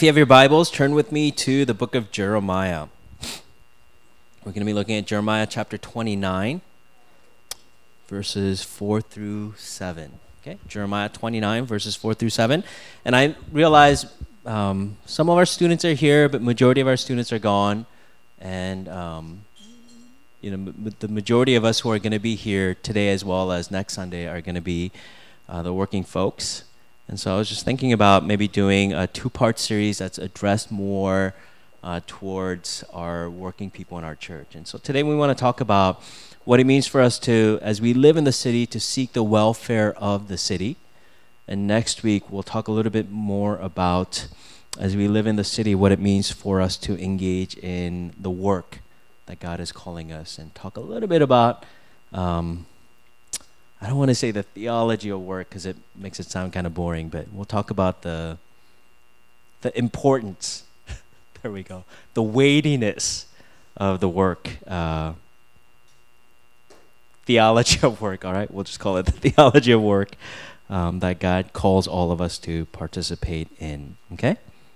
If you have your Bibles, turn with me to the book of Jeremiah. We're going to be looking at Jeremiah chapter 29, verses 4 through 7. Okay, Jeremiah 29, verses 4 through 7. And I realize some of our students are here, but majority of our students are gone. And the majority of us who are going to be here today as well as next Sunday are going to be the working folks. And so I was just thinking about maybe doing a two-part series that's addressed more towards our working people in our church. And so today we want to talk about what it means for us to, as we live in the city, to seek the welfare of the city. And next week we'll talk a little bit more about, as we live in the city, what it means for us to engage in the work that God is calling us, and talk a little bit about I don't want to say the theology of work because it makes it sound kind of boring, but we'll talk about the importance, there we go, the weightiness of the work, theology of work, all right? We'll just call it the theology of work that God calls all of us to participate in, okay?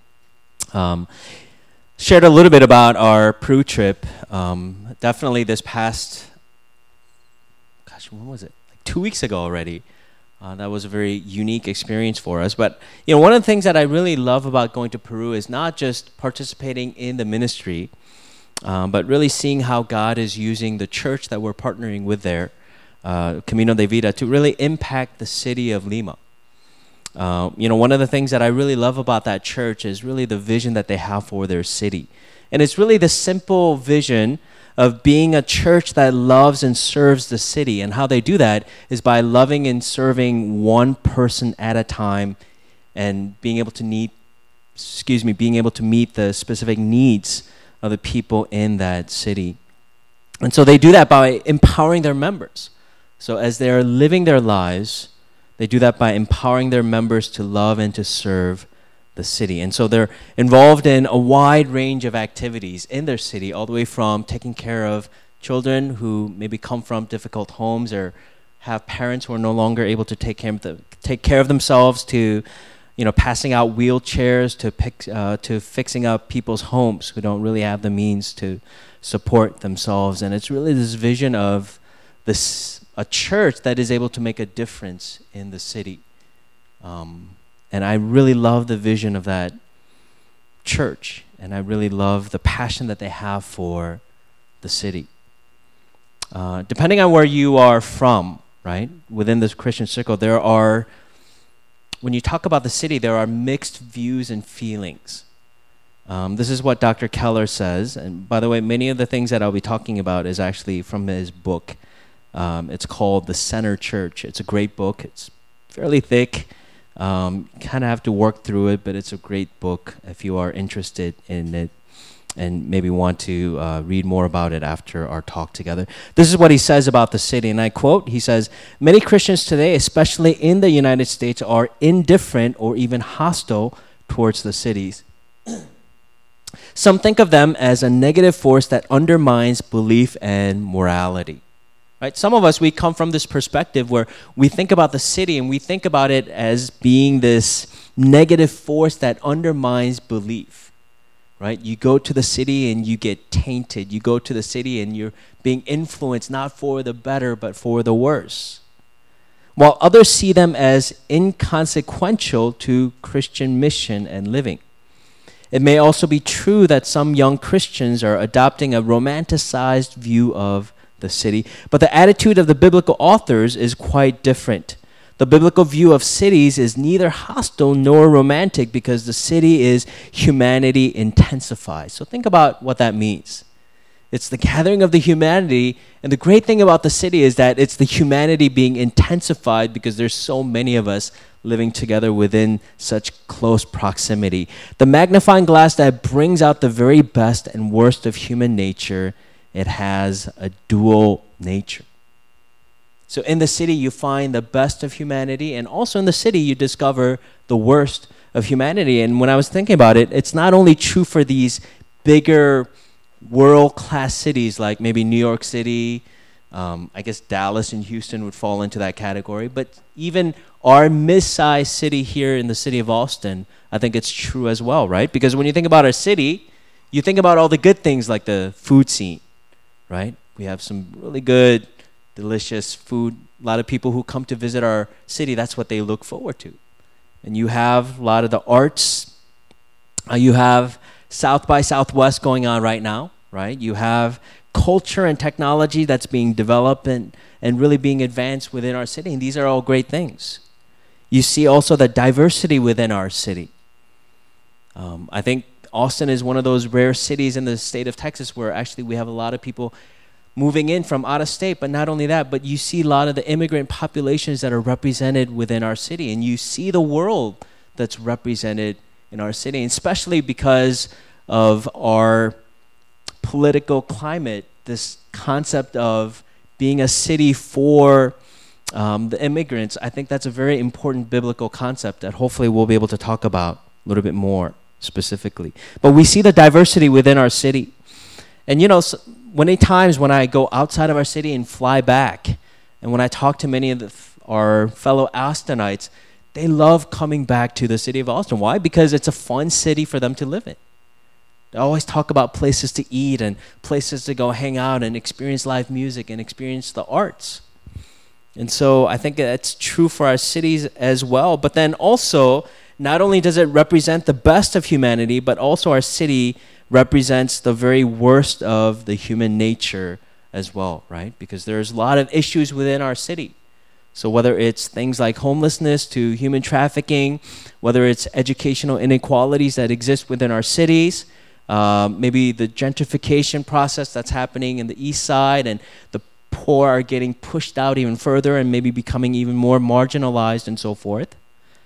Shared a little bit about our Peru trip. Definitely this past, when was it? 2 weeks ago already. That was a very unique experience for us. But one of the things that I really love about going to Peru is not just participating in the ministry, but really seeing how God is using the church that we're partnering with there, Camino de Vida, to really impact the city of Lima. One of the things that I really love about that church is really the vision that they have for their city. And it's really the simple vision of being a church that loves and serves the city. And how they do that is by loving and serving one person at a time and being able to meet the specific needs of the people in that city. And so they do that by empowering their members. So as they're living their lives, they do that by empowering their members to love and to serve the city. And so they're involved in a wide range of activities in their city, all the way from taking care of children who maybe come from difficult homes or have parents who are no longer able to take care of themselves, to passing out wheelchairs, to fixing up people's homes who don't really have the means to support themselves. And it's really this vision of a church that is able to make a difference in the city. And I really love the vision of that church, and I really love the passion that they have for the city. Depending on where you are from, right, within this Christian circle, when you talk about the city, there are mixed views and feelings. This is what Dr. Keller says, and by the way, many of the things that I'll be talking about is actually from his book. It's called The Center Church. It's a great book. It's fairly thick. Kind of have to work through it, but it's a great book if you are interested in it and maybe want to read more about it after our talk together. This is what he says about the city, and I quote, he says, "Many Christians today, especially in the United States, are indifferent or even hostile towards the cities. Some think of them as a negative force that undermines belief and morality." Right? Some of us, we come from this perspective where we think about the city and we think about it as being this negative force that undermines belief. Right? You go to the city and you get tainted. You go to the city and you're being influenced not for the better but for the worse. While others see them as inconsequential to Christian mission and living. It may also be true that some young Christians are adopting a romanticized view of the city, but the attitude of the biblical authors is quite different. The biblical view of cities is neither hostile nor romantic because the city is humanity intensified. So think about what that means. It's the gathering of the humanity, and the great thing about the city is that it's the humanity being intensified because there's so many of us living together within such close proximity. The magnifying glass that brings out the very best and worst of human nature. It has a dual nature. So in the city, you find the best of humanity, and also in the city, you discover the worst of humanity. And when I was thinking about it, it's not only true for these bigger world-class cities like maybe New York City, I guess Dallas and Houston would fall into that category. But even our mid-sized city here in the city of Austin, I think it's true as well, right? Because when you think about our city, you think about all the good things like the food scene, right? We have some really good, delicious food. A lot of people who come to visit our city, that's what they look forward to. And you have a lot of the arts. You have South by Southwest going on right now, right? You have culture and technology that's being developed and really being advanced within our city. And these are all great things. You see also the diversity within our city. I think Austin is one of those rare cities in the state of Texas where actually we have a lot of people moving in from out of state. But not only that, but you see a lot of the immigrant populations that are represented within our city. And you see the world that's represented in our city, and especially because of our political climate, this concept of being a city for the immigrants, I think that's a very important biblical concept that hopefully we'll be able to talk about a little bit more specifically. But we see the diversity within our city. And many times when I go outside of our city and fly back, and when I talk to many of our fellow Austinites, they love coming back to the city of Austin. Why? Because it's a fun city for them to live in. They always talk about places to eat and places to go hang out and experience live music and experience the arts. And so I think that's true for our cities as well. But then also, not only does it represent the best of humanity, but also our city represents the very worst of the human nature as well, right? Because there's a lot of issues within our city. So whether it's things like homelessness to human trafficking, whether it's educational inequalities that exist within our cities, maybe the gentrification process that's happening in the east side, and the poor are getting pushed out even further and maybe becoming even more marginalized and so forth.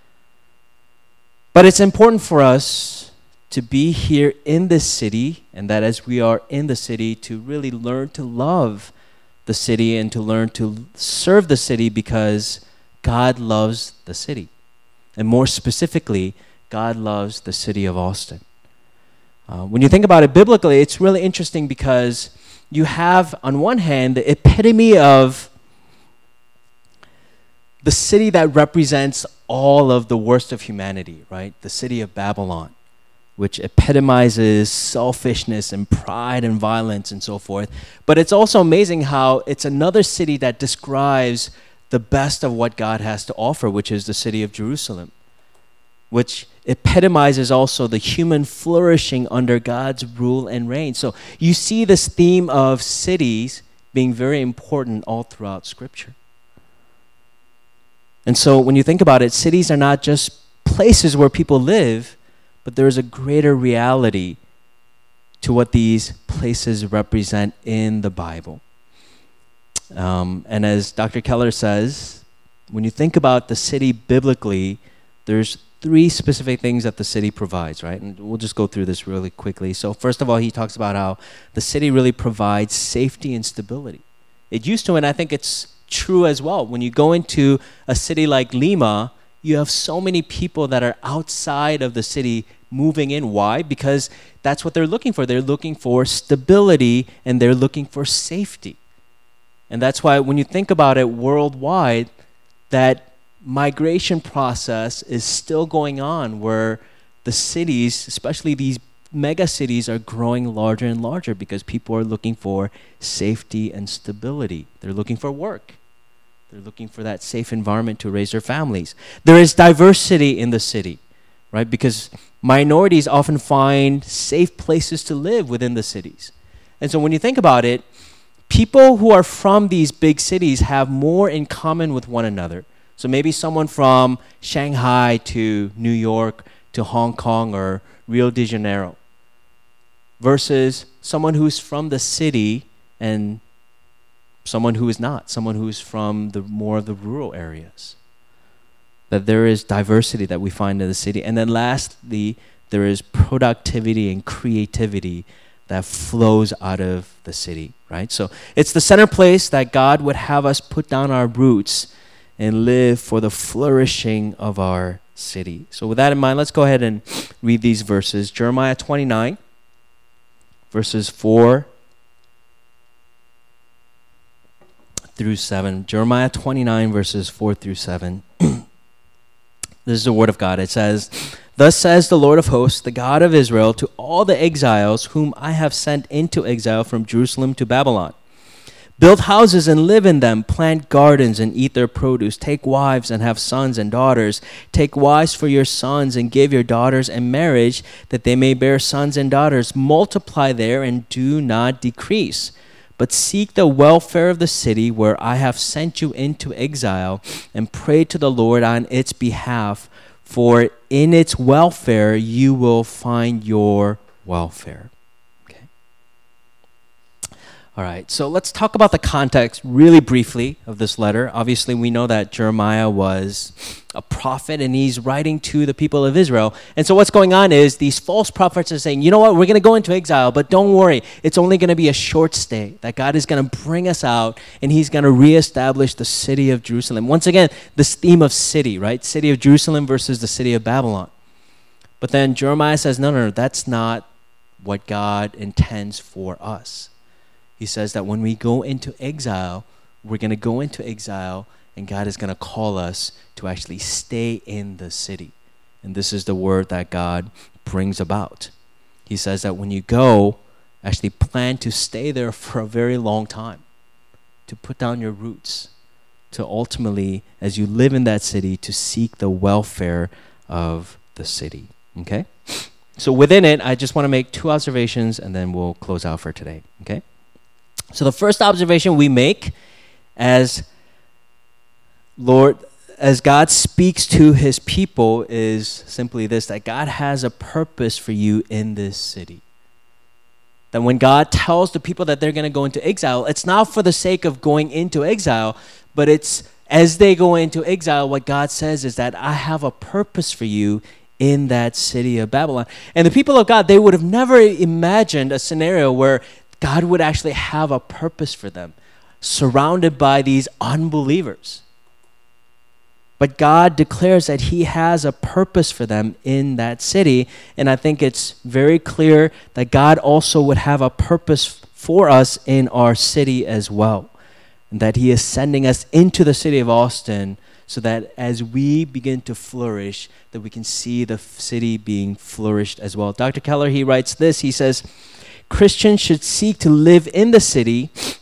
But it's important for us to be here in this city, and that as we are in the city, to really learn to love the city and to learn to serve the city, because God loves the city. And more specifically, God loves the city of Austin. When you think about it biblically, it's really interesting because you have, on one hand, the epitome of the city that represents all of the worst of humanity, right? The city of Babylon, which epitomizes selfishness and pride and violence and so forth. But it's also amazing how it's another city that describes the best of what God has to offer, which is the city of Jerusalem, which epitomizes also the human flourishing under God's rule and reign. So you see this theme of cities being very important all throughout Scripture. And so when you think about it, cities are not just places where people live, but there is a greater reality to what these places represent in the Bible. And as Dr. Keller says, when you think about the city biblically, there's three specific things that the city provides, right? And we'll just go through this really quickly. So first of all, he talks about how the city really provides safety and stability. It used to, and I think it's true as well. When you go into a city like Lima, you have so many people that are outside of the city moving in. Why? Because that's what they're looking for. They're looking for stability and they're looking for safety. And that's why when you think about it worldwide, that migration process is still going on, where the cities, especially these mega cities, are growing larger and larger because people are looking for safety and stability. They're looking for work. They're looking for that safe environment to raise their families. There is diversity in the city, right? Because minorities often find safe places to live within the cities. And so when you think about it, people who are from these big cities have more in common with one another. So maybe someone from Shanghai to New York to Hong Kong or Rio de Janeiro versus someone who's from the city and someone who is not, someone who's from the more of the rural areas. That there is diversity that we find in the city. And then lastly, there is productivity and creativity that flows out of the city, right? So it's the center place that God would have us put down our roots and live for the flourishing of our city. So with that in mind, let's go ahead and read these verses. Jeremiah 29, verses 4 through 7. Jeremiah 29, verses 4 through 7. This is the word of God. It says, "Thus says the Lord of hosts, the God of Israel, to all the exiles whom I have sent into exile from Jerusalem to Babylon. Build houses and live in them. Plant gardens and eat their produce. Take wives and have sons and daughters. Take wives for your sons and give your daughters in marriage, that they may bear sons and daughters. Multiply there and do not decrease. But seek the welfare of the city where I have sent you into exile, and pray to the Lord on its behalf, for in its welfare you will find your welfare." Okay. All right, so let's talk about the context really briefly of this letter. Obviously, we know that Jeremiah was a prophet and he's writing to the people of Israel. And so what's going on is these false prophets are saying, you know what, we're going to go into exile, but don't worry, it's only going to be a short stay, that God is going to bring us out and he's going to reestablish the city of Jerusalem. Once again, this theme of city, right? City of Jerusalem versus the city of Babylon. But then Jeremiah says, no, that's not what God intends for us. He says that when we go into exile, we're going to go into exile and God is going to call us to actually stay in the city. And this is the word that God brings about. He says that when you go, actually plan to stay there for a very long time, to put down your roots, to ultimately, as you live in that city, to seek the welfare of the city. Okay? So within it, I just want to make 2 observations and then we'll close out for today. Okay? So the first observation we make as God speaks to his people is simply this, that God has a purpose for you in this city. That when God tells the people that they're going to go into exile, it's not for the sake of going into exile, but it's as they go into exile, what God says is that I have a purpose for you in that city of Babylon. And the people of God, they would have never imagined a scenario where God would actually have a purpose for them, surrounded by these unbelievers. But God declares that he has a purpose for them in that city. And I think it's very clear that God also would have a purpose for us in our city as well. And that he is sending us into the city of Austin so that as we begin to flourish, that we can see the city being flourished as well. Dr. Keller, he writes this, he says, Christians should seek to live in the city